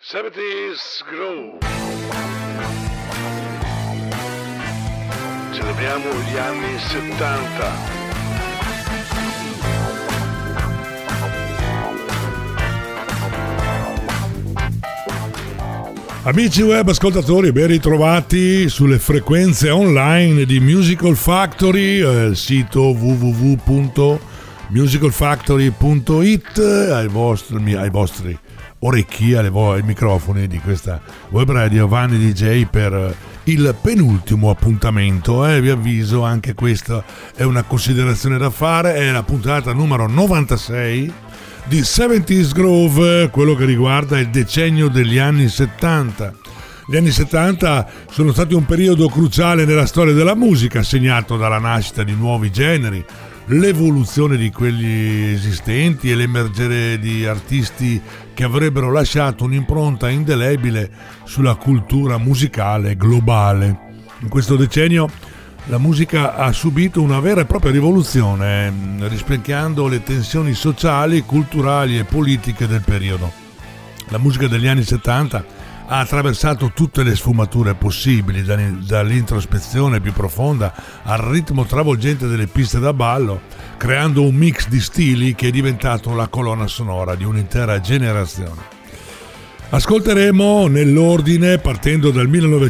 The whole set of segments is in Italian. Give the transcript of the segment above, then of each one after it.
70's Groove. Celebriamo gli anni 70. Amici web ascoltatori, ben ritrovati sulle frequenze online di Musical Factory, il sito www.musicalfactory.it, ai vostri orecchi, ai microfoni di questa web radio Vanni DJ per il penultimo appuntamento. Vi avviso, anche questa è una considerazione da fare, è la puntata numero 96 di 70's Groove, quello che riguarda il decennio degli anni 70. Gli anni 70 sono stati un periodo cruciale nella storia della musica, segnato dalla nascita di nuovi generi, l'evoluzione di quelli esistenti e l'emergere di artisti che avrebbero lasciato un'impronta indelebile sulla cultura musicale globale. In questo decennio la musica ha subito una vera e propria rivoluzione, rispecchiando le tensioni sociali, culturali e politiche del periodo. La musica degli anni 70 ha attraversato tutte le sfumature possibili, dall'introspezione più profonda al ritmo travolgente delle piste da ballo, creando un mix di stili che è diventato la colonna sonora di un'intera generazione. Ascolteremo nell'ordine, partendo dal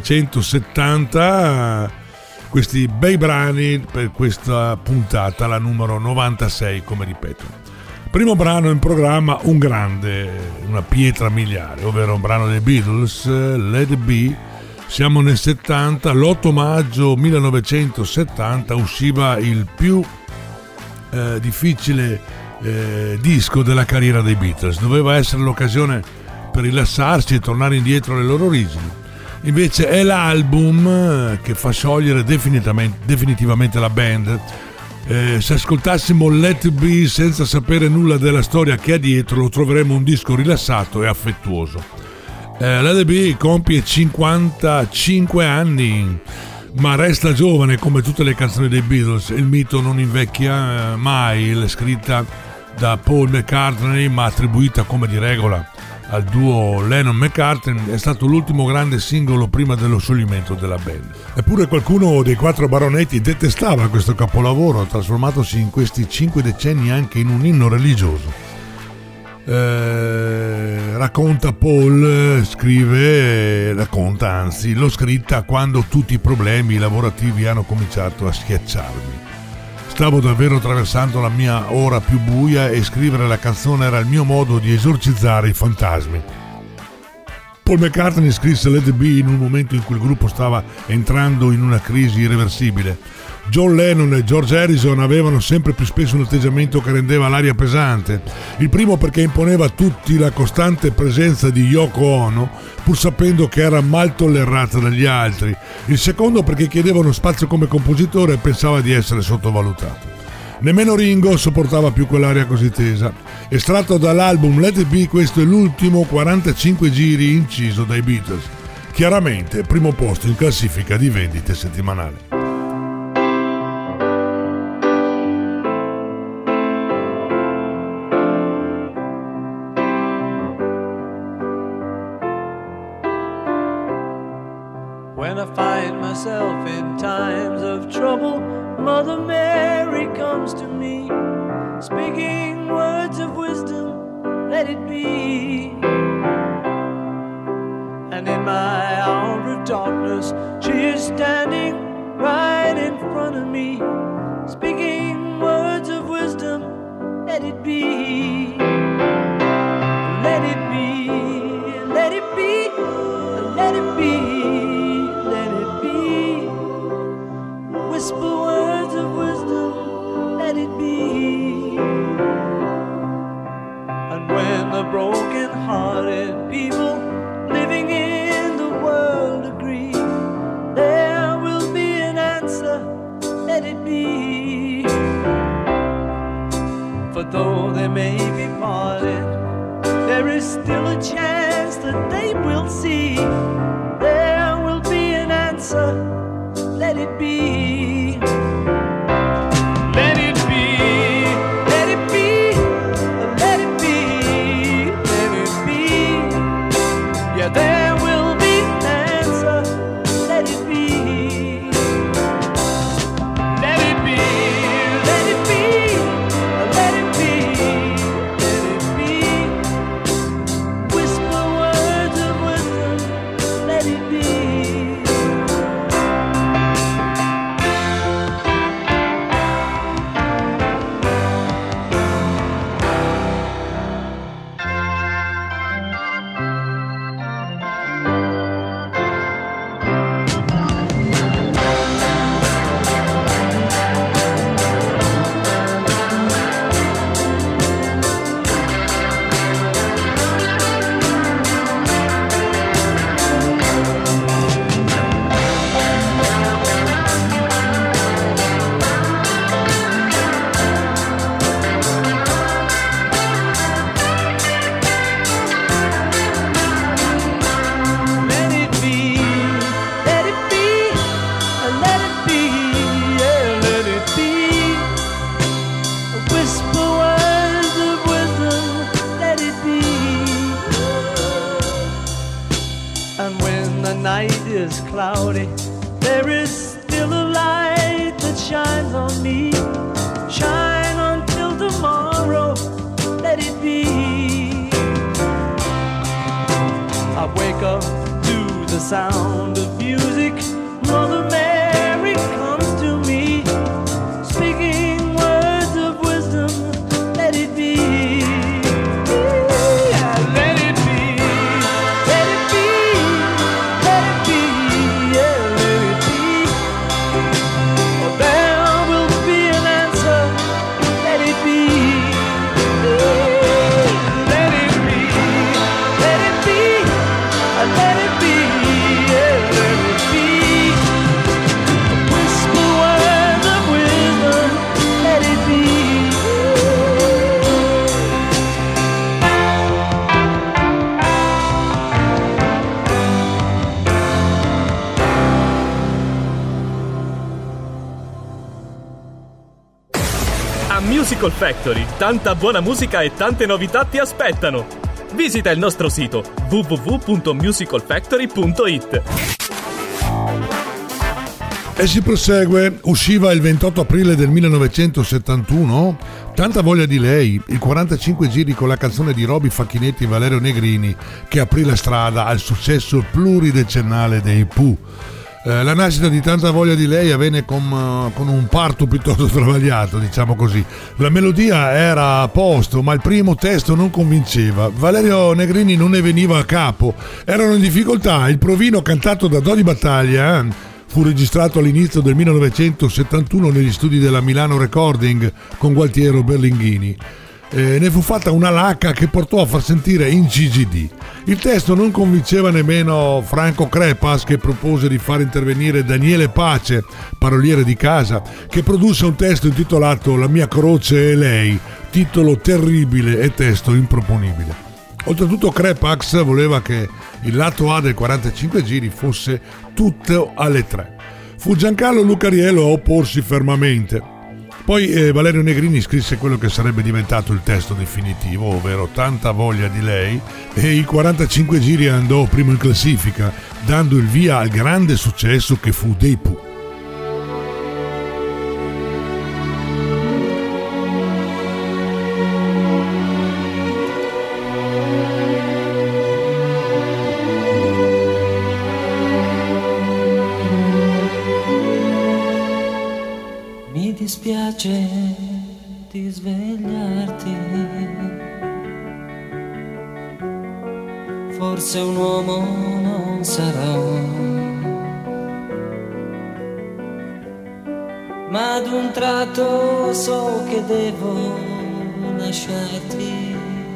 1970, questi bei brani per questa puntata, la numero 96, come ripeto. Primo brano in programma, un grande, una pietra miliare, ovvero un brano dei Beatles, Let It Be. Siamo nel 70, l'8 maggio 1970 usciva il più difficile disco della carriera dei Beatles. Doveva essere l'occasione per rilassarsi e tornare indietro alle loro origini. Invece è l'album che fa sciogliere definitivamente la band. Se ascoltassimo Let It Be senza sapere nulla della storia che ha dietro, lo troveremo un disco rilassato e affettuoso. Let It Be compie 55 anni, ma resta giovane come tutte le canzoni dei Beatles. Il mito non invecchia mai, è scritta da Paul McCartney ma attribuita come di regola al duo Lennon-McCartney, è stato l'ultimo grande singolo prima dello scioglimento della band. Eppure qualcuno dei quattro baronetti detestava questo capolavoro, trasformatosi in questi 5 decenni anche in un inno religioso. Racconta Paul, l'ho scritta quando tutti i problemi lavorativi hanno cominciato a schiacciarmi. Stavo davvero attraversando la mia ora più buia e scrivere la canzone era il mio modo di esorcizzare i fantasmi. Paul McCartney scrisse Let It Be in un momento in cui il gruppo stava entrando in una crisi irreversibile. John Lennon e George Harrison avevano sempre più spesso un atteggiamento che rendeva l'aria pesante. Il primo perché imponeva a tutti la costante presenza di Yoko Ono, pur sapendo che era mal tollerata dagli altri. Il secondo perché chiedeva uno spazio come compositore e pensava di essere sottovalutato. Nemmeno Ringo sopportava più quell'aria così tesa. Estratto dall'album Let It Be, questo è l'ultimo 45 giri inciso dai Beatles. Chiaramente primo posto in classifica di vendite settimanali. When I find myself in times of trouble, Mother Mary comes to me, speaking words of wisdom, let it be. And in my hour of darkness, she is standing right in front of me, speaking words of wisdom, let it be. Let it be, let it be, let it be. Whisper words of wisdom, let it be. And when the broken-hearted people living in the world agree, there will be an answer, let it be. For though they may be parted, there is still a chance that they will see. There will be an answer, let it be. Let it be, let it be, let it be, let it be. night is cloudy, there is still a light that shines on me. Shine until tomorrow, let it be. I wake up to the sound of music. Mother Mary comes to me, speaking words of wisdom, let it be. Musical Factory, tanta buona musica e tante novità ti aspettano. Visita il nostro sito www.musicalfactory.it. E si prosegue. Usciva il 28 aprile del 1971 Tanta voglia di lei, i 45 giri con la canzone di Roby Facchinetti e Valerio Negrini che aprì la strada al successo pluridecennale dei Pooh. La nascita di Tanta voglia di lei avvenne con un parto piuttosto travagliato, diciamo così. La melodia era a posto, ma il primo testo non convinceva. Valerio Negrini non ne veniva a capo, erano in difficoltà. Il provino cantato da Dodi Battaglia fu registrato all'inizio del 1971 negli studi della Milano Recording con Gualtiero Berlinghini. Ne fu fatta una lacca che portò a far sentire in GGD. Il testo non convinceva nemmeno Franco Crepas, che propose di far intervenire Daniele Pace, paroliere di casa, che produsse un testo intitolato La mia croce e lei, titolo terribile e testo improponibile. Oltretutto Crepax voleva che il lato A del 45 giri fosse tutto alle 3. Fu Giancarlo Lucariello a opporsi fermamente. Poi Valerio Negrini scrisse quello che sarebbe diventato il testo definitivo, ovvero Tanta voglia di lei, e i 45 giri andò primo in classifica, dando il via al grande successo che fu dei Pooh. Mi dispiace di svegliarti, forse un uomo non sarò, ma ad un tratto so che devo lasciarti,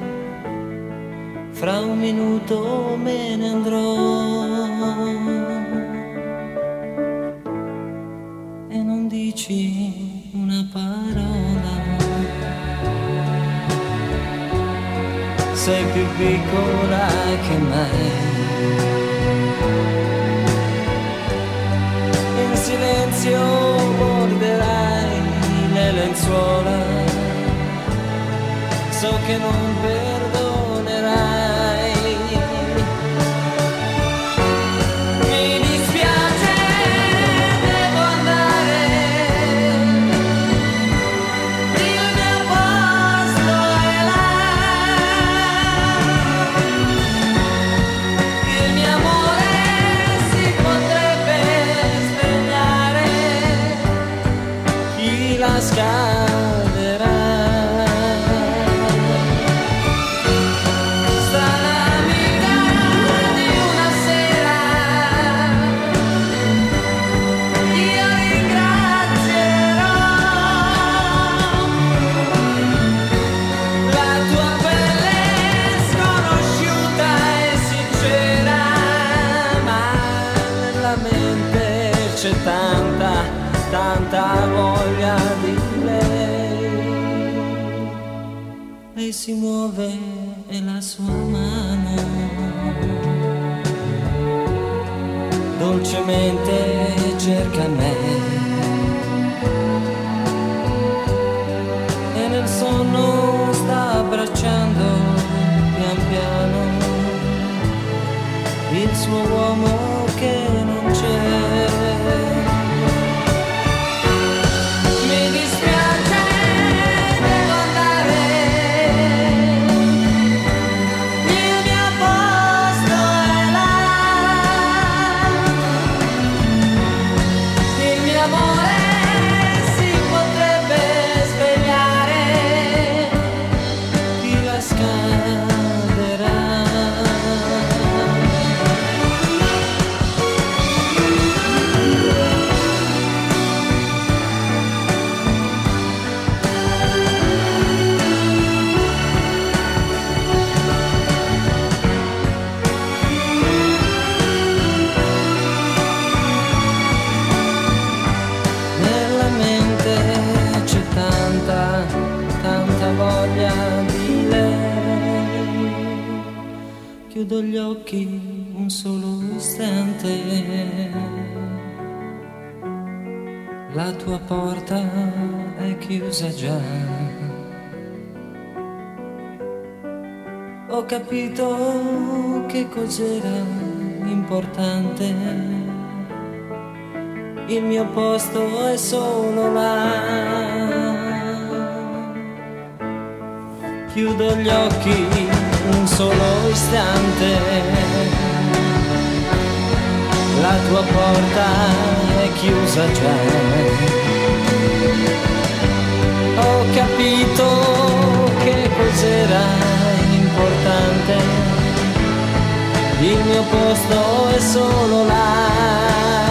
fra un minuto me ne andrò. E non dici una parola, sei più piccola che mai. In silenzio morderai le lenzuola, so che non perdonerai. Scaderà. Strana amica di una sera, io ringrazierò la tua pelle sconosciuta e sincera, ma nella mente c'è tanta voglia di lei. Lei si muove e la sua mano dolcemente cerca me, e nel sonno sta abbracciando pian piano il suo uomo che non c'è. Mi dispiace, devo andare, il mio posto è là, il mio amore si potrebbe svegliare, chi la scalderà. Nella mente c'è tanta, tanta voglia di lei. Chiudo gli occhi un solo istante. La tua porta è chiusa già. Ho capito che cos'era importante. Il mio posto è solo là. Chiudo gli occhi un solo istante. La tua porta è chiusa già. Ho capito che cos'era importante. Il mio posto è solo là.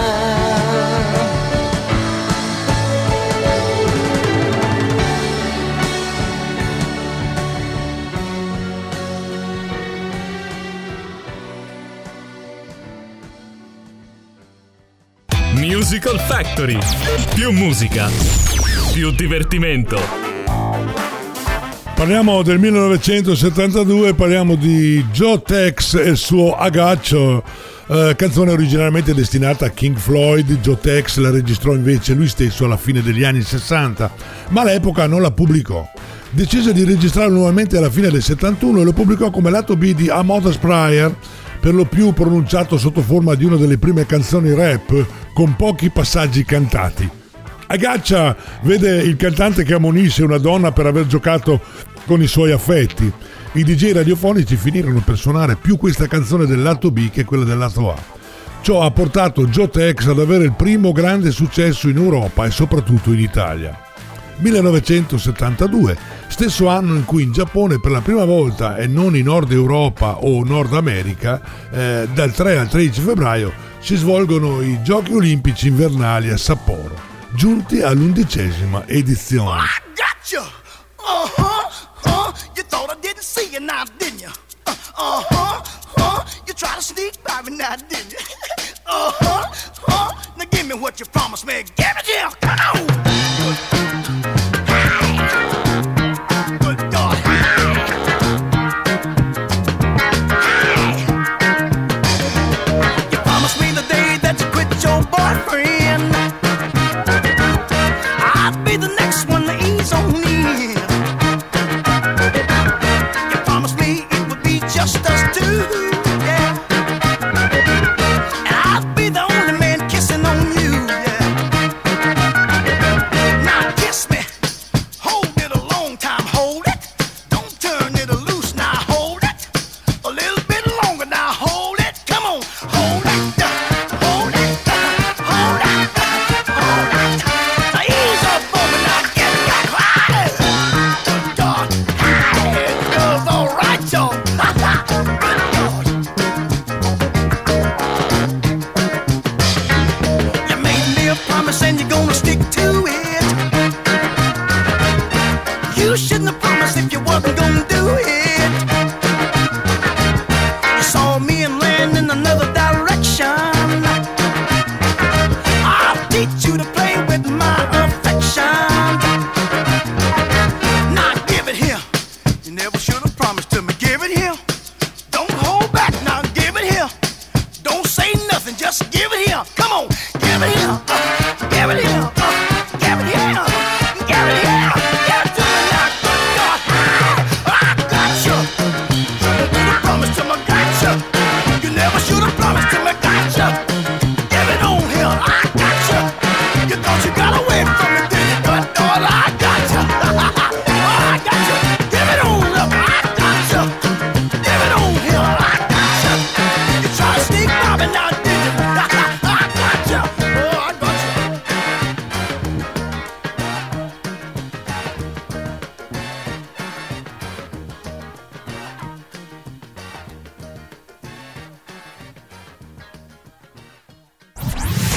Musical Factory. Più musica, più divertimento. Parliamo del 1972, parliamo di Joe Tex e il suo Agaccio, canzone originariamente destinata a King Floyd. Joe Tex la registrò invece lui stesso alla fine degli anni 60, ma all'epoca non la pubblicò. Decise di registrarlo nuovamente alla fine del 71 e lo pubblicò come lato B di A Modest Prayer, per lo più pronunciato sotto forma di una delle prime canzoni rap con pochi passaggi cantati. Agaccia vede il cantante che ammonisce una donna per aver giocato con i suoi affetti. I DJ radiofonici finirono per suonare più questa canzone del lato B che quella del lato A. Ciò ha portato Joe Tex ad avere il primo grande successo in Europa e soprattutto in Italia. 1972, stesso anno in cui in Giappone per la prima volta e non in Nord Europa o Nord America, dal 3 al 13 febbraio si svolgono i Giochi Olimpici Invernali a Sapporo, giunti all'11ª edizione. I got you. You thought I didn't see you now, didn't you? You tried to sneak by me now, didn't you? Now give me what you promised me. Give it here. Come on. Good God. You promised me the day that you quit your boyfriend, I'd be the next one to ease on in. You promised me it would be just us two, yeah. And I'd be the only man kissing on you, yeah. Now kiss me, hold it a long time, hold it. Don't turn it loose, now hold it. A little bit longer, now hold it. Come on, hold it, hold it, hold it, hold it. Now ease up on me, now get back right. Good God, hey, it feels all right, y'all. Good God. You made me a promise and you're gonna stick to it. You shouldn't have promised if you wasn't gonna do it. You saw me and land in another direction. I'll teach you to play with my affection. Now give it here. You never should have promised to me. Give it here. Don't hold back. Now give it here. Don't say nothing. Just give it here. Come on. Give it here. Give it here. Give it here. Give it here. Give it to me now. Good God. I got you. Should have promised to me. Got you. You never should have promised to me. Got you.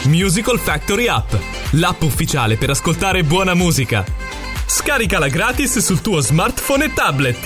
Musical Factory App, l'app ufficiale per ascoltare buona musica. Scaricala gratis sul tuo smartphone e tablet.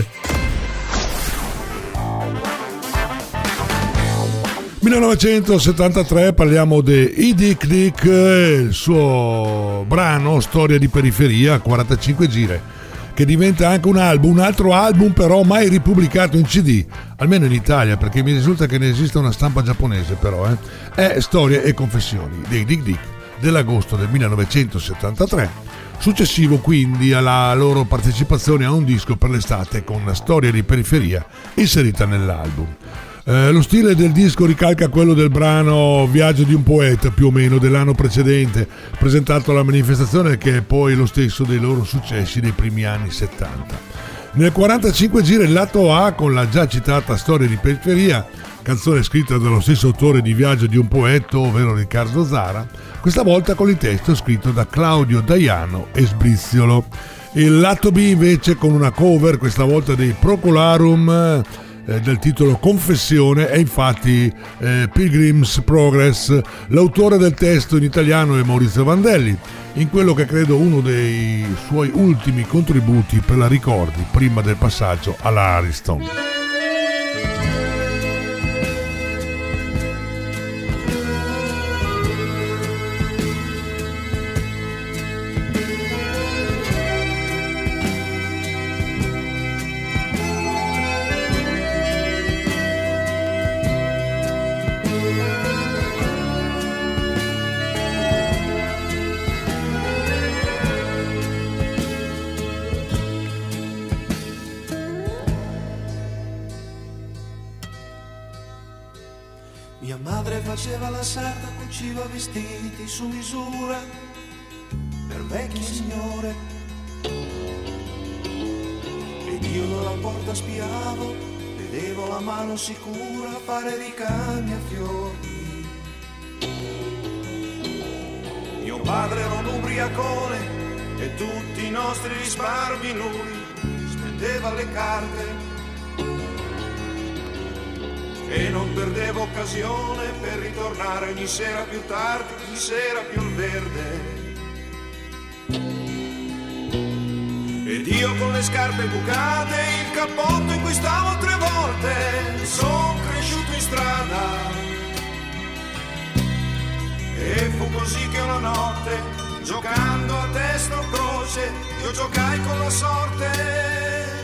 1973, parliamo di Dick Dick, il suo brano Storia di periferia, 45 giri, che diventa anche un altro album però mai ripubblicato in CD, almeno in Italia, perché mi risulta che ne esista una stampa giapponese però, è Storie e confessioni dei Dick Dick dell'agosto del 1973, successivo quindi alla loro partecipazione a un disco per l'estate con Storia di periferia inserita nell'album. Lo stile del disco ricalca quello del brano Viaggio di un poeta, più o meno, dell'anno precedente, presentato alla manifestazione, che è poi lo stesso dei loro successi dei primi anni 70. Nel 45 gira il lato A con la già citata Storia di periferia, canzone scritta dallo stesso autore di Viaggio di un poeta, ovvero Riccardo Zara, questa volta con il testo scritto da Claudio Daiano e Sbriziolo. Il lato B invece con una cover, questa volta dei Procolarum, del titolo Confessione, è infatti Pilgrim's Progress. L'autore del testo in italiano è Maurizio Vandelli, in quello che credo uno dei suoi ultimi contributi per la Ricordi prima del passaggio alla Ariston. Mia madre faceva la sarta, cuciva vestiti su misura per vecchie signore, ed io dalla porta spiavo, vedevo la mano sicura fare ricami a fiori. Mio padre era un ubriacone e tutti i nostri risparmi lui spendeva alle carte, e non perdevo occasione per ritornare ogni sera più tardi, ogni sera più al verde. Ed io con le scarpe bucate, il cappotto in cui stavo 3 volte, son cresciuto in strada. E fu così che una notte, giocando a destra o croce, io giocai con la sorte.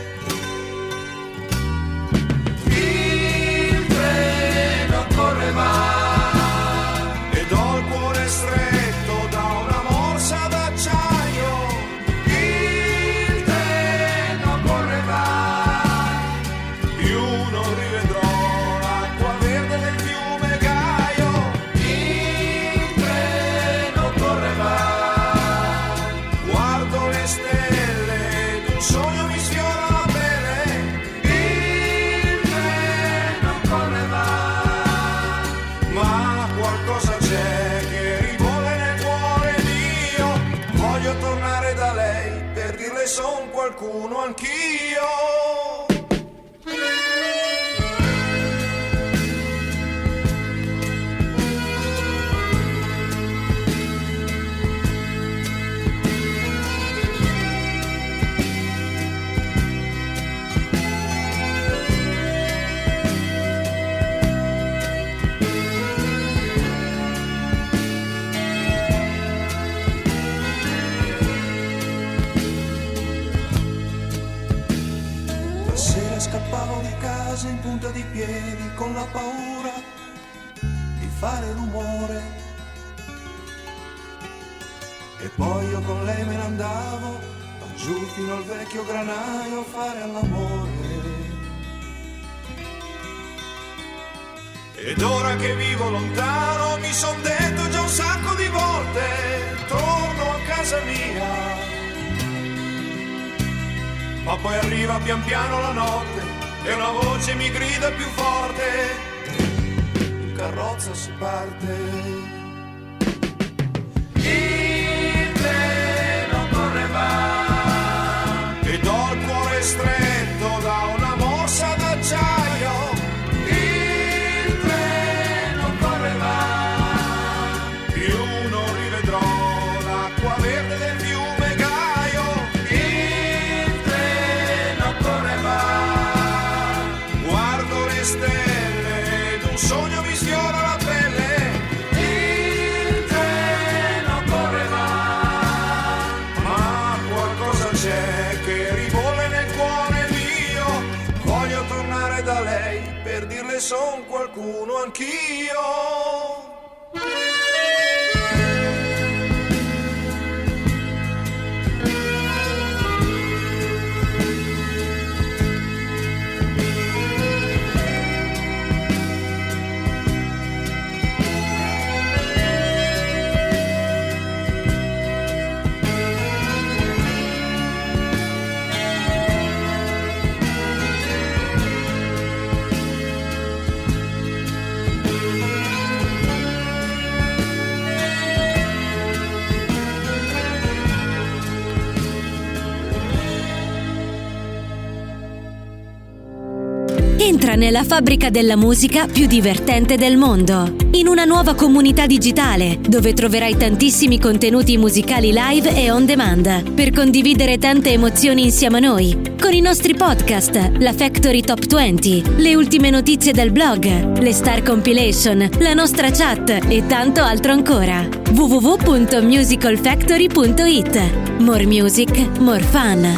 Correva ed ho il cuore stretto da una morsa d'acciaio, il treno correva, più non rivedrò l'acqua verde del fiume Gaio, il treno correva, guardo le stelle ed un sogno mi sfiora la pelle, il treno correva. Ma qualcosa c'è che rivuole nel cuore mio, voglio tornare da lei per dirle son qualcuno anch'io. Scappavo di casa in punta di piedi con la paura di fare rumore, e poi io con lei me ne andavo giù fino al vecchio granaio a fare all'amore. Ed ora che vivo lontano mi son detto già un sacco di volte, torno a casa mia. Ma poi arriva pian piano la notte e una voce mi grida più forte, in carrozza si parte. Il treno correva ed ho il cuore stretto da una morsa d'acciaio, il treno correva, più son qualcuno anch'io. Entra nella fabbrica della musica più divertente del mondo, in una nuova comunità digitale dove troverai tantissimi contenuti musicali live e on demand per condividere tante emozioni insieme a noi, con i nostri podcast, la Factory Top 20, le ultime notizie del blog, le Star Compilation, la nostra chat e tanto altro ancora. www.musicalfactory.it. More music, more fun.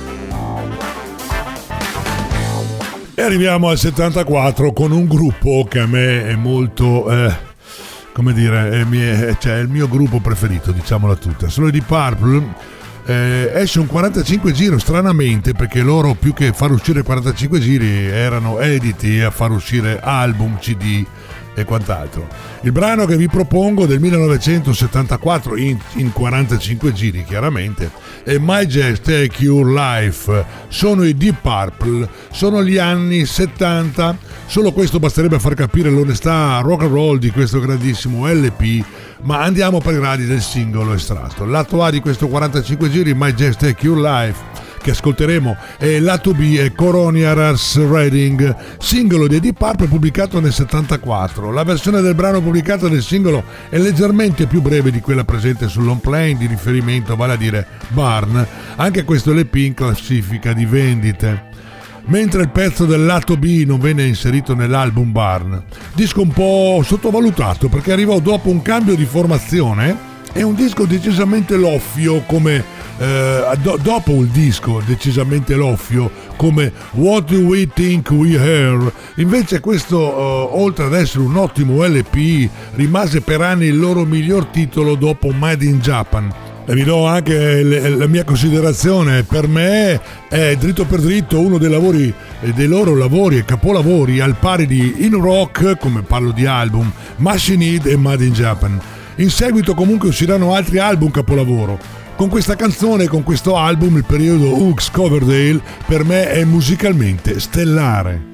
E arriviamo al 74 con un gruppo che a me è molto, come dire, è il mio gruppo preferito, diciamola tutta. Sono i Deep Purple. Esce un 45 giro, stranamente, perché loro più che far uscire 45 giri erano editi a far uscire album, CD e quant'altro. Il brano che vi propongo del 1974 in 45 giri chiaramente è My Just Take Your Life. Sono i Deep Purple, sono gli anni 70. Solo questo basterebbe a far capire l'onestà rock and roll di questo grandissimo LP, ma andiamo per gradi del singolo estratto. Lato A di questo 45 giri, My Just Take Your Life, che ascolteremo, e lato B è Coronar's Reading, singolo dei Deep Purple pubblicato nel 74. La versione del brano pubblicata nel singolo è leggermente più breve di quella presente sul long play di riferimento, vale a dire Barn. Anche questo LP in classifica di vendite, mentre il pezzo del lato B non venne inserito nell'album Barn. Disco un po' sottovalutato perché arrivò dopo un cambio di formazione. È un disco decisamente loffio come dopo il disco decisamente loffio come What Do We Think We Hear. Invece questo, oltre ad essere un ottimo LP, rimase per anni il loro miglior titolo dopo Made in Japan. E vi do anche la mia considerazione: per me è dritto per dritto uno dei loro lavori e capolavori, al pari di In Rock, come parlo di album, Machine Head e Made in Japan. In seguito comunque usciranno altri album capolavoro. Con questa canzone e con questo album il periodo Hooks Coverdale per me è musicalmente stellare.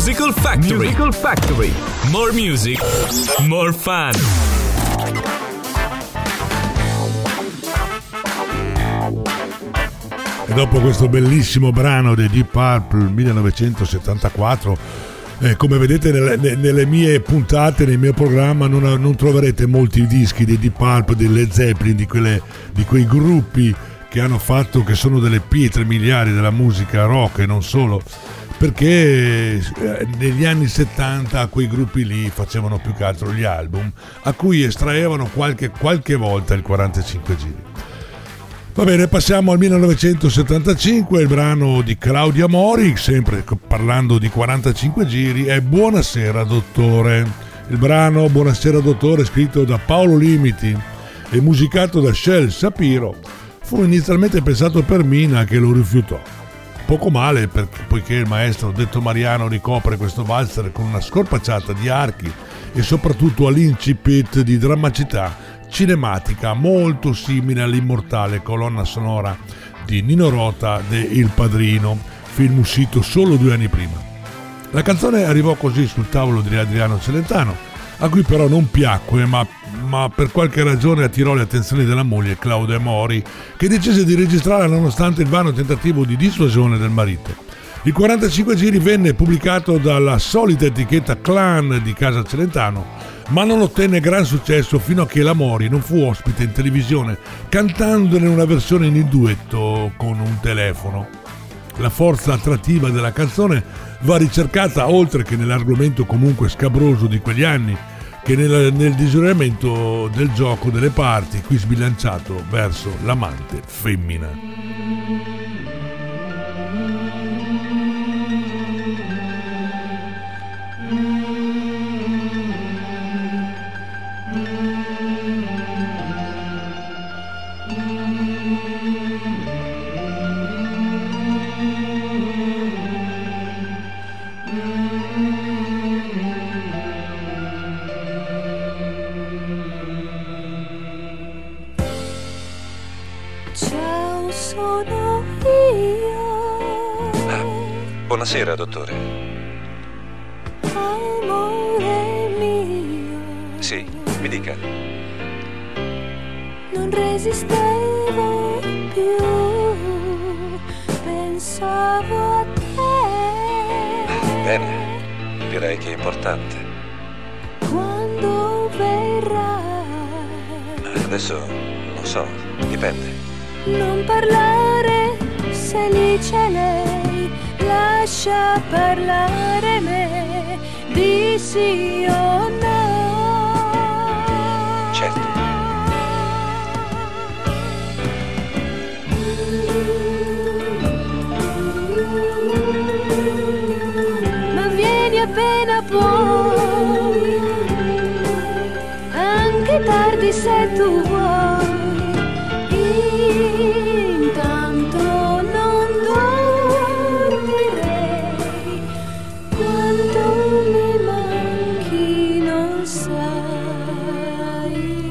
Musical Factory. More music, more fun. E dopo questo bellissimo brano dei Deep Purple 1974, come vedete nelle mie puntate, nel mio programma non troverete molti dischi dei Deep Purple, dei Led Zeppelin, di quei gruppi che hanno fatto, che sono delle pietre miliari della musica rock e non solo, perché negli anni 70 quei gruppi lì facevano più che altro gli album a cui estraevano qualche volta il 45 giri. Va bene, passiamo al 1975, il brano di Claudia Mori, sempre parlando di 45 giri, è Buonasera Dottore. Il brano Buonasera Dottore, scritto da Paolo Limiti e musicato da Shel Shapiro, fu inizialmente pensato per Mina, che lo rifiutò. Poco male, poiché il maestro detto Mariano ricopre questo valzer con una scorpacciata di archi e soprattutto all'incipit di drammaticità cinematica molto simile all'immortale colonna sonora di Nino Rota de Il Padrino, film uscito solo 2 anni prima. La canzone arrivò così sul tavolo di Adriano Celentano, a cui però non piacque, ma per qualche ragione attirò le attenzioni della moglie Claudia Mori, che decise di registrarla nonostante il vano tentativo di dissuasione del marito. Il 45 giri venne pubblicato dalla solita etichetta Clan di casa Celentano, ma non ottenne gran successo fino a che la Mori non fu ospite in televisione cantandone una versione in duetto con un telefono. La forza attrattiva della canzone va ricercata oltre che nell'argomento comunque scabroso di quegli anni, che nel disorientamento del gioco delle parti, qui sbilanciato verso l'amante femmina. Ciao, sono io. Buonasera, dottore. Amore mio. Sì, mi dica. Non resistevo più, pensavo a te. Bene, direi che è importante. Quando verrai? Adesso non so, dipende. Non parlare se lì c'è lei, lascia parlare me, di sì o no. Certo. Ma vieni appena puoi, anche tardi se tu vuoi. Intanto non dormirei, quanto mi manchi non sai.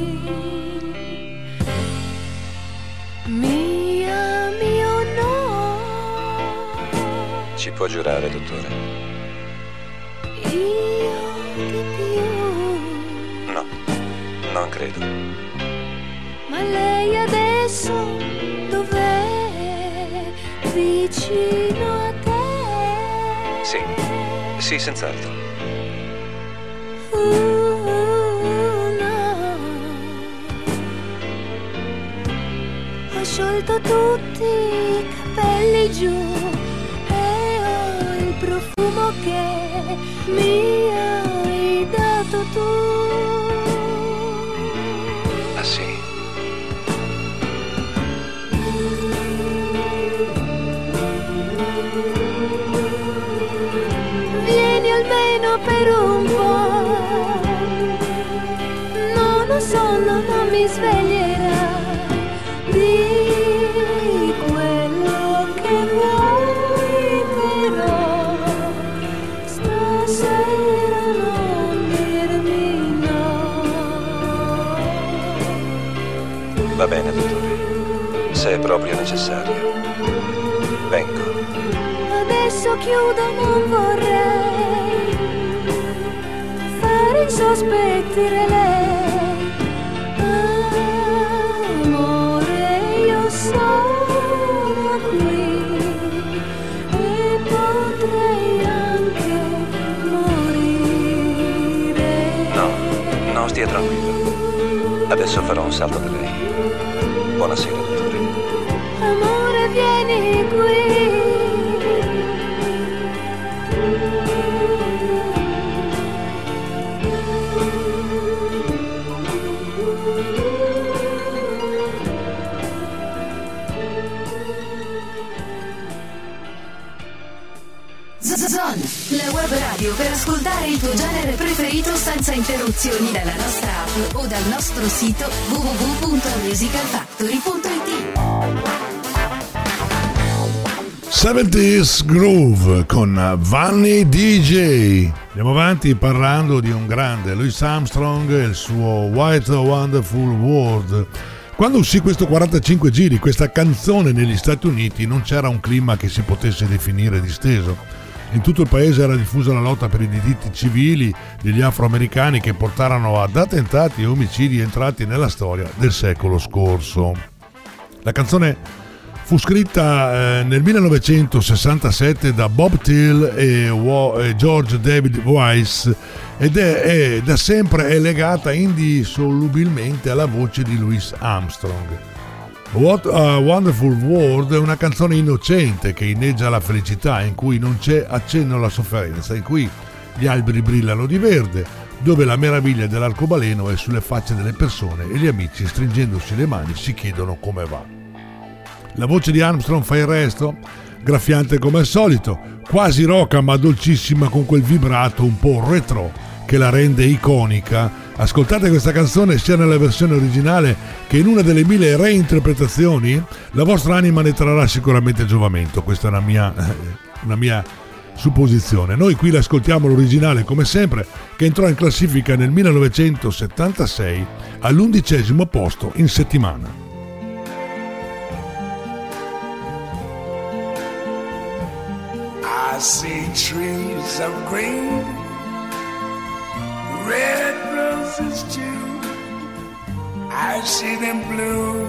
Mi ami o no? Ci può giurare, dottore? Io di più. No, non credo. Ma lei adesso dov'è? Vicino a te? Sì, senz'altro. No. Ho sciolto tutti i capelli giù e ho il profumo che mi hai dato tu. Ah sì? Vieni almeno per un po'. No, non sonno, non mi sveglierà. Di quello che vuoi, però stasera non dirmi no. Va bene, dottore. Se è proprio necessario. Vengo. Adesso chiudo, non vorrei sospettare lei. Amore, io sono qui e potrei anche morire. No, stia tranquillo. Adesso farò un salto da lei. Buonasera, dottore. Amore, vieni qui. Zon, la web radio per ascoltare il tuo genere preferito senza interruzioni dalla nostra app o dal nostro sito www.musicalfactory.it. 70s Groove con Vanny DJ. Andiamo avanti parlando di un grande Louis Armstrong e il suo What a Wonderful World. Quando uscì questo 45 giri, questa canzone negli Stati Uniti, non c'era un clima che si potesse definire disteso. In tutto il paese era diffusa la lotta per i diritti civili degli afroamericani che portarono ad attentati e omicidi entrati nella storia del secolo scorso. La canzone fu scritta nel 1967 da Bob Till e George David Weiss ed è da sempre è legata indissolubilmente alla voce di Louis Armstrong. What a Wonderful World è una canzone innocente che inneggia alla felicità, in cui non c'è accenno alla sofferenza, in cui gli alberi brillano di verde, dove la meraviglia dell'arcobaleno è sulle facce delle persone e gli amici, stringendosi le mani, si chiedono come va. La voce di Armstrong fa il resto, graffiante come al solito, quasi roca ma dolcissima, con quel vibrato un po' retro che la rende iconica. Ascoltate questa canzone sia nella versione originale che in una delle 1000 reinterpretazioni, la vostra anima ne trarrà sicuramente giovamento. Questa è una mia supposizione. Noi qui l'ascoltiamo l'originale come sempre, che entrò in classifica nel 1976 all'11° posto in settimana. I see trees of green, red roses too. I see them bloom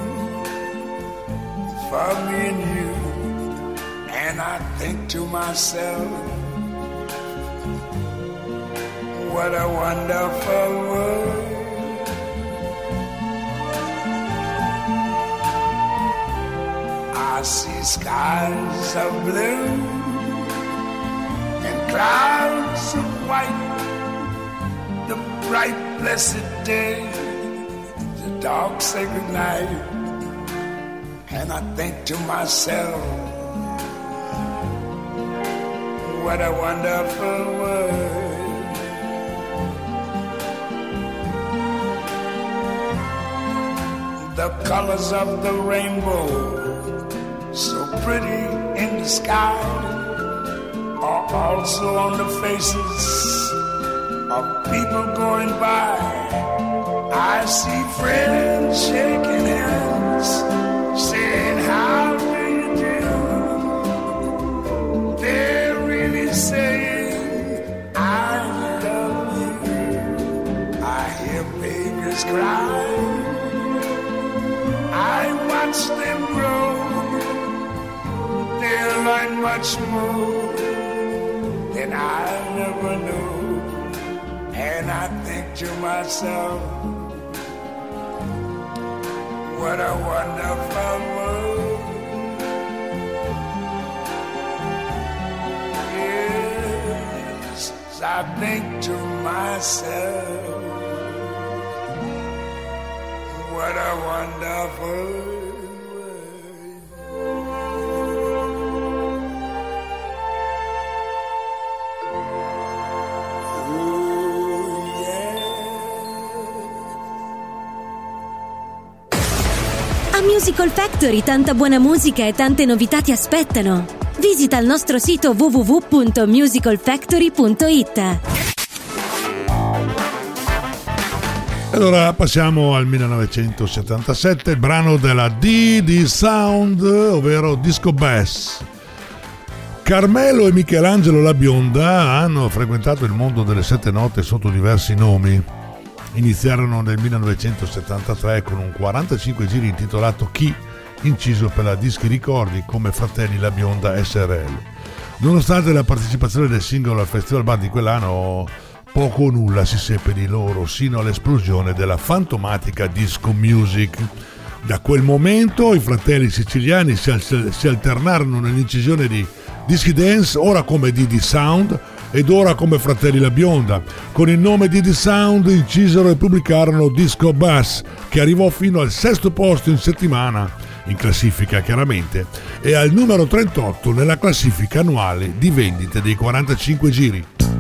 for me and you. And I think to myself, what a wonderful world. I see skies of blue and clouds of white, the bright blessed day, the dark sacred night. And I think to myself, what a wonderful world. The colors of the rainbow, so pretty in the sky, are also on the faces of people going by. I see friends shaking hands, saying, how do you do? They're really saying, I love you. I hear babies cry, I watch them grow. They'll learn much more than I never knew. And I think to myself, what a wonderful world. Yes, I think to myself, what a wonderful world. A Musical Factory tanta buona musica e tante novità ti aspettano. Visita il nostro sito www.musicalfactory.it. Allora passiamo al 1977, il brano della DD Sound, ovvero Disco Bass. Carmelo e Michelangelo La Bionda hanno frequentato il mondo delle sette note sotto diversi nomi. Iniziarono nel 1973 con un 45 giri intitolato Chi, inciso per la Dischi Ricordi come Fratelli La Bionda SRL. Nonostante la partecipazione del singolo al Festival Bar di quell'anno, poco o nulla si seppe di loro sino all'esplosione della fantomatica disco music. Da quel momento i fratelli siciliani si alternarono nell'incisione di dischi dance, ora come Didi Sound ed ora come Fratelli La Bionda. Con il nome Didi Sound incisero e pubblicarono Disco Bus, che arrivò fino al 6° posto in settimana, in classifica chiaramente, e al numero 38 nella classifica annuale di vendite dei 45 giri.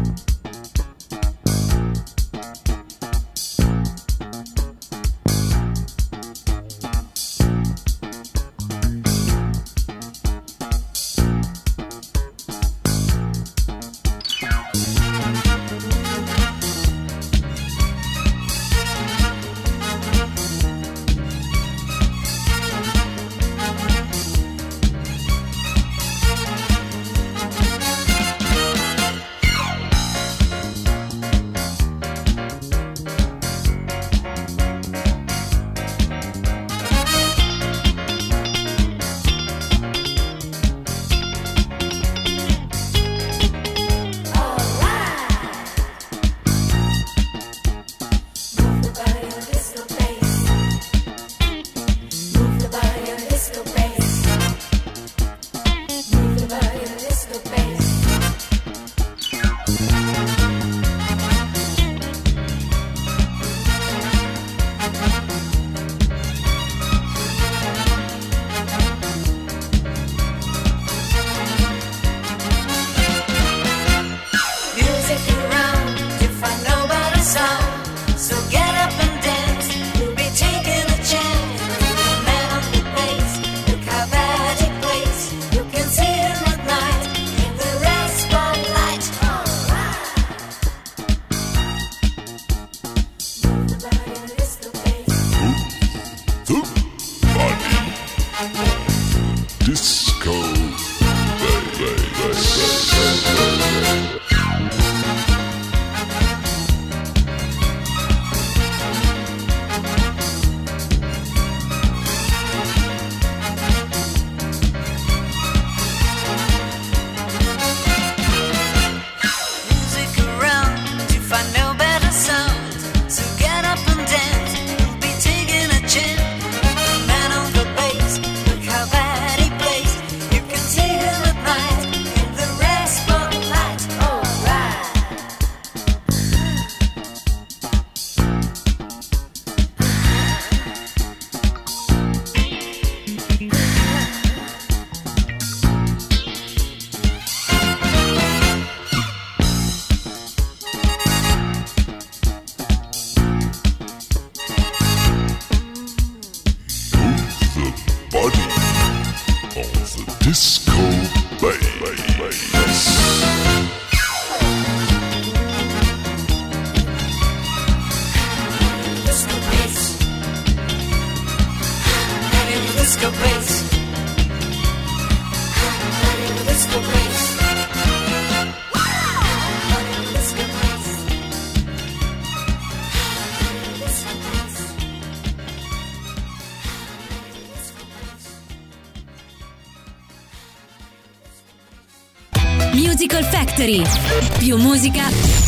Musical Factory. Più musica,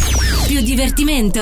più divertimento.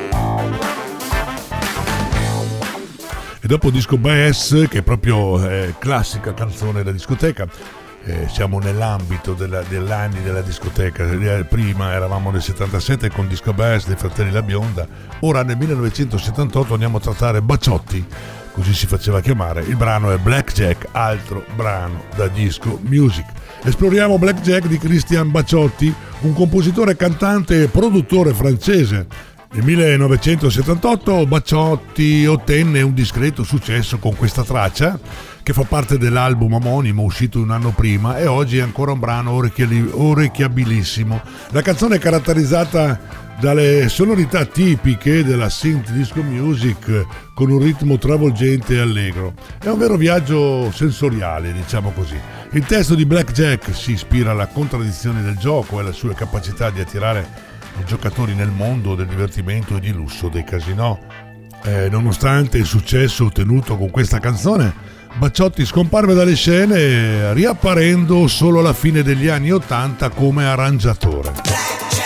E dopo Disco Bass, che è proprio classica canzone da discoteca, siamo nell'ambito degli anni della discoteca. Prima eravamo nel 77 con Disco Bass dei Fratelli La Bionda, ora nel 1978 andiamo a trattare Baciotti, così si faceva chiamare. Il brano è Blackjack, altro brano da disco music. Esploriamo Blackjack di Christian Baciotti, un compositore, cantante e produttore francese. Nel 1978 Baciotti ottenne un discreto successo con questa traccia, che fa parte dell'album omonimo uscito un anno prima e oggi è ancora un brano orecchiabilissimo. La canzone è caratterizzata dalle sonorità tipiche della synth disco music con un ritmo travolgente e allegro. È un vero viaggio sensoriale, diciamo così. Il testo di Blackjack si ispira alla contraddizione del gioco e alla sua capacità di attirare i giocatori nel mondo del divertimento e di lusso dei casinò. Nonostante il successo ottenuto con questa canzone, Bacciotti scomparve dalle scene riapparendo solo alla fine degli anni '80 come arrangiatore.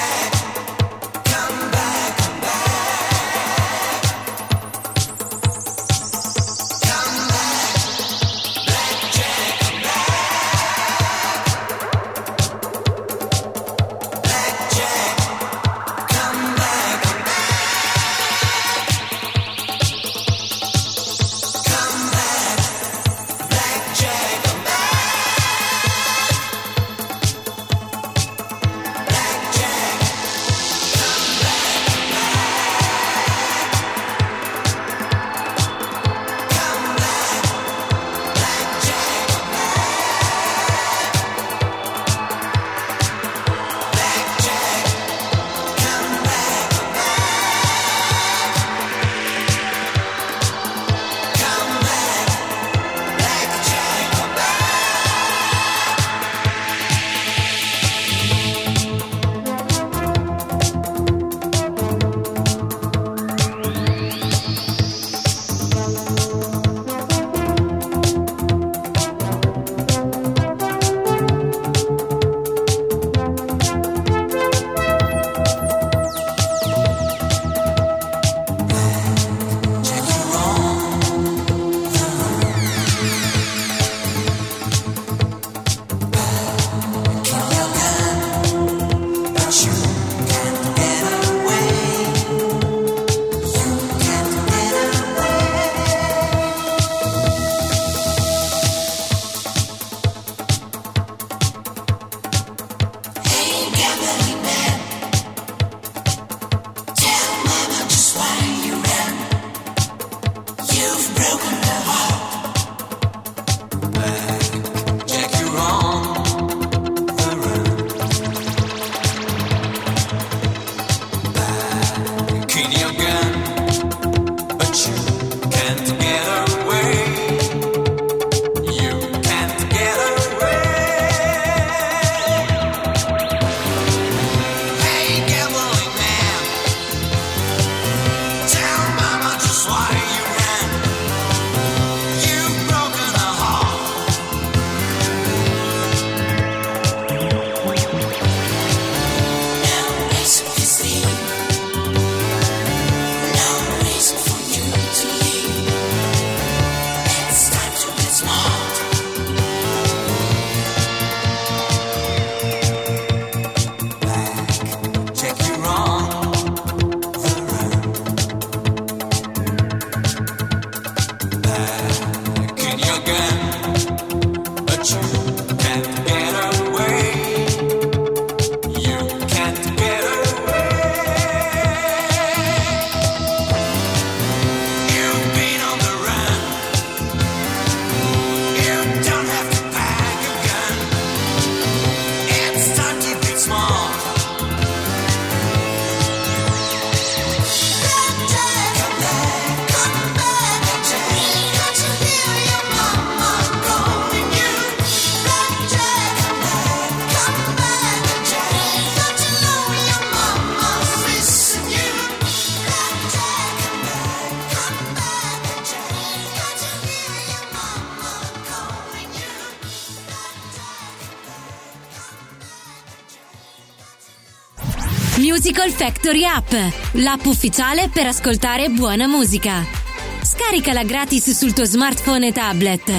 Musical Factory App, l'app ufficiale per ascoltare buona musica. Scaricala gratis sul tuo smartphone e tablet.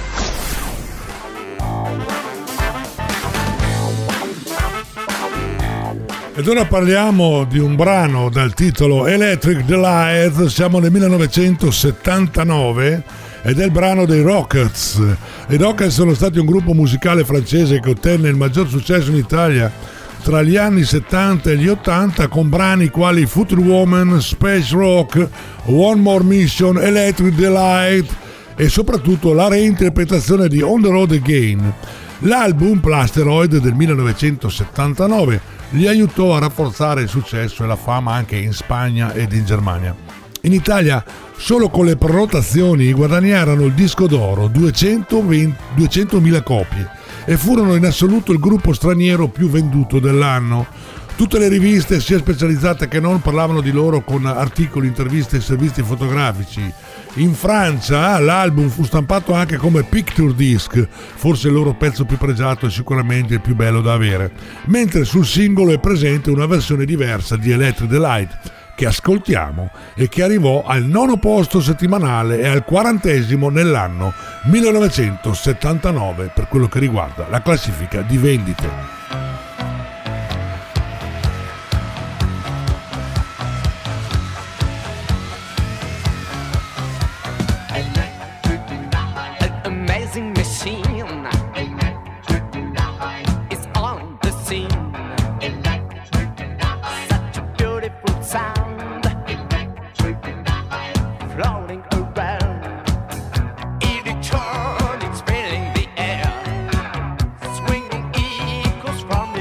Ed ora parliamo di un brano dal titolo Electric Delight. Siamo nel 1979 ed è il brano dei Rockets. I Rockets sono stati un gruppo musicale francese che ottenne il maggior successo in Italia tra gli anni 70 e gli 80 con brani quali Future Woman, Space Rock, One More Mission, Electric Delight e soprattutto la reinterpretazione di On the Road Again. L'album Plasteroid del 1979 li aiutò a rafforzare il successo e la fama anche in Spagna ed in Germania. In Italia, solo con le prenotazioni guadagnarono il disco d'oro, 200.000 copie, e furono in assoluto il gruppo straniero più venduto dell'anno. Tutte le riviste, sia specializzate che non, parlavano di loro con articoli, interviste e servizi fotografici. In Francia l'album fu stampato anche come picture disc, forse il loro pezzo più pregiato e sicuramente il più bello da avere, mentre sul singolo è presente una versione diversa di Electric Delight, che ascoltiamo e che arrivò al 9° posto settimanale e al 40° nell'anno 1979 per quello che riguarda la classifica di vendite. From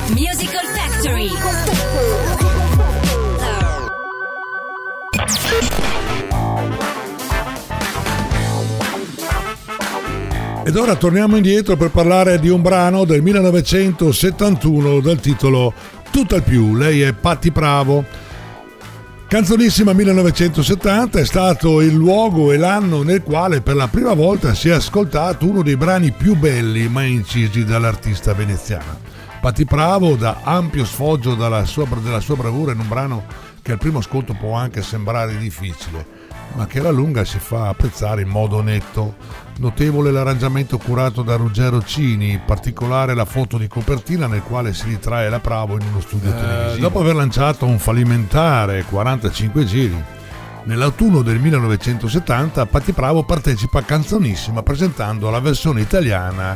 Musical Factory. Ed ora torniamo indietro per parlare di un brano del 1971 dal titolo Tutt'al più. Lei è Patti Pravo. Canzonissima 1970, è stato il luogo e l'anno nel quale per la prima volta si è ascoltato uno dei brani più belli mai incisi dall'artista veneziana. Patti Pravo dà ampio sfoggio della sua bravura in un brano che al primo ascolto può anche sembrare difficile, ma che alla lunga si fa apprezzare in modo netto. Notevole l'arrangiamento curato da Ruggero Cini, in particolare la foto di copertina nel quale si ritrae la Pravo in uno studio televisivo. Dopo aver lanciato un fallimentare 45 giri, nell'autunno del 1970 Patti Pravo partecipa a Canzonissima presentando la versione italiana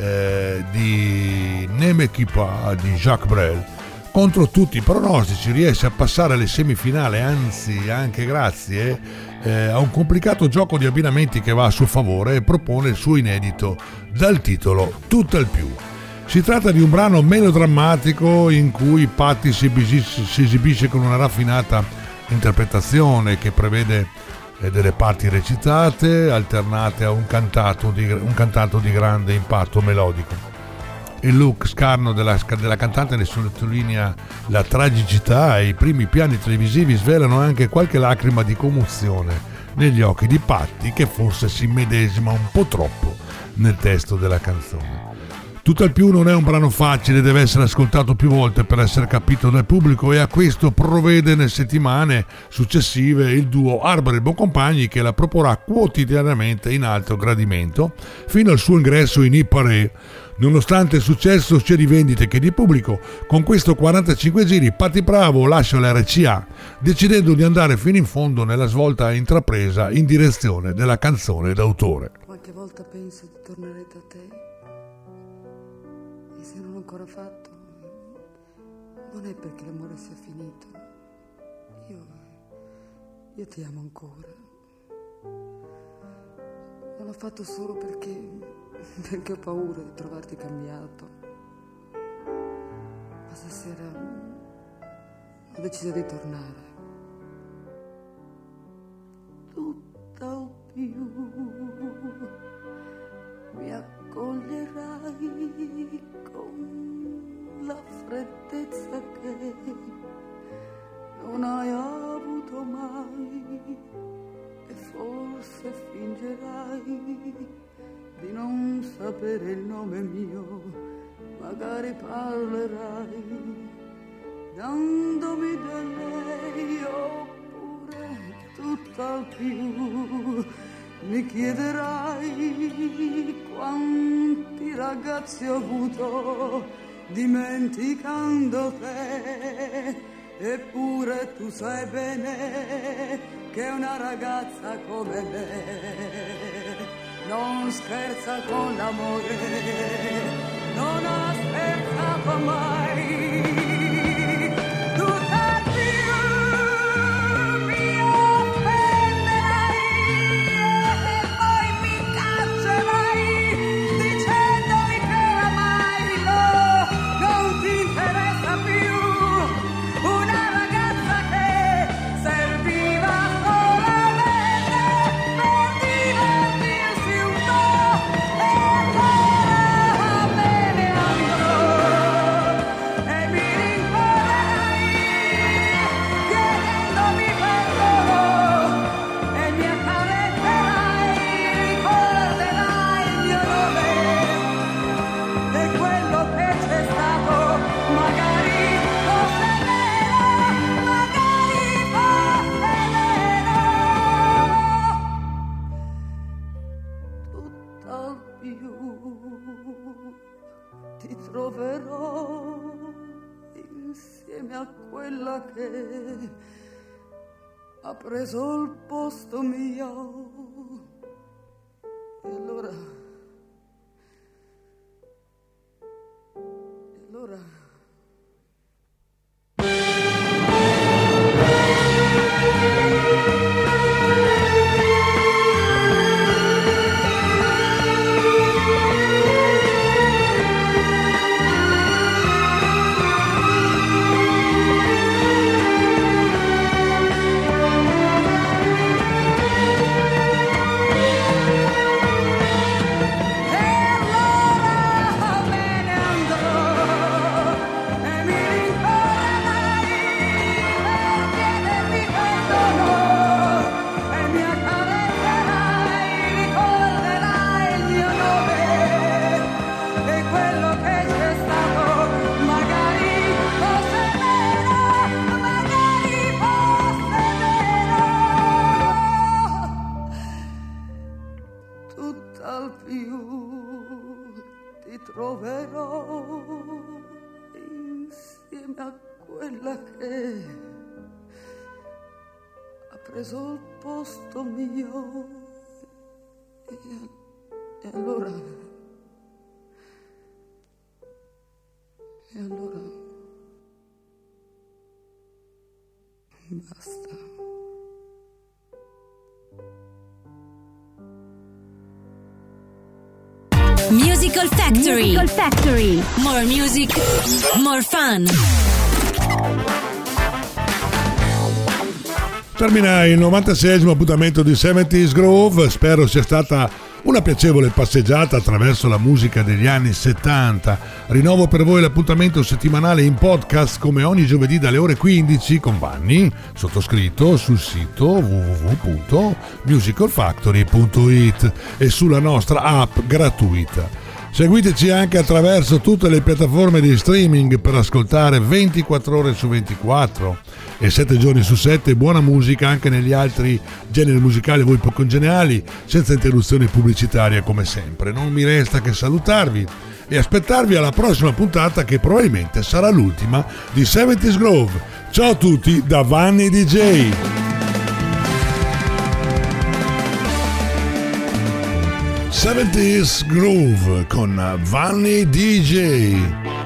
di Ne m'occupe pas di Jacques Brel. Contro tutti i pronostici riesce a passare alle semifinali, anzi anche grazie a un complicato gioco di abbinamenti che va a suo favore e propone il suo inedito dal titolo Tutt'al più. Si tratta di un brano melodrammatico in cui Patti si esibisce con una raffinata interpretazione che prevede delle parti recitate alternate a un cantato di grande impatto melodico. Il look scarno della cantante ne sottolinea la tragicità e i primi piani televisivi svelano anche qualche lacrima di commozione negli occhi di Patti, che forse si medesima un po' troppo nel testo della canzone. Tutt'al più non è un brano facile, deve essere ascoltato più volte per essere capito dal pubblico e a questo provvede nelle settimane successive il duo Arbore e Boncompagni, che la proporrà quotidianamente in alto gradimento fino al suo ingresso in Hit Parade. Nonostante il successo sia di vendite che di pubblico, con questo 45 giri Patti Pravo lascia la RCA, decidendo di andare fino in fondo nella svolta intrapresa in direzione della canzone d'autore. Qualche volta penso di tornare da te, e se non l'ho ancora fatto, non è perché l'amore sia finito. Io ti amo ancora. Non l'ho fatto solo perché ho paura di trovarti cambiato. Ma stasera ho deciso di tornare. Tutt'al più mi accoglierai con la freddezza che non hai avuto mai, e forse fingerai di non sapere il nome mio, magari parlerai dandomi del lei, oppure tutt'al più mi chiederai quanti ragazzi ho avuto dimenticando te, eppure tu sai bene che una ragazza come me non scherza con l'amore, non ha scherzato mai. Tutt'al più mi offenderai e poi mi caccerai dicendomi che oramai non ti interessa più una ragazza che serviva solamente per divertirsi un po', e allora me ne andrò e mi rincorrerai chiedendomi perdono e mi accarezzerai, ricorderai il mio nome e quello che c'è stato, magari fosse vero, magari fosse vero. Tutt'al più ti troverò insieme a quella che ha preso il posto mio, e allora troverò insieme a quella che ha preso il posto mio. E allora basta. Musical Factory. More music, more fun. Termina il 96esimo appuntamento di 70's Groove. Spero sia stata una piacevole passeggiata attraverso la musica degli anni 70. Rinnovo per voi l'appuntamento settimanale in podcast come ogni giovedì dalle ore 15 con Vanni, sottoscritto sul sito www.musicalfactory.it e sulla nostra app gratuita. Seguiteci anche attraverso tutte le piattaforme di streaming per ascoltare 24 ore su 24 e 7 giorni su 7 buona musica anche negli altri generi musicali a voi poco congeniali, senza interruzioni pubblicitarie come sempre. Non mi resta che salutarvi e aspettarvi alla prossima puntata che probabilmente sarà l'ultima di 70's Groove. Ciao a tutti da Vanni DJ. 70's Groove con Vanni DJ.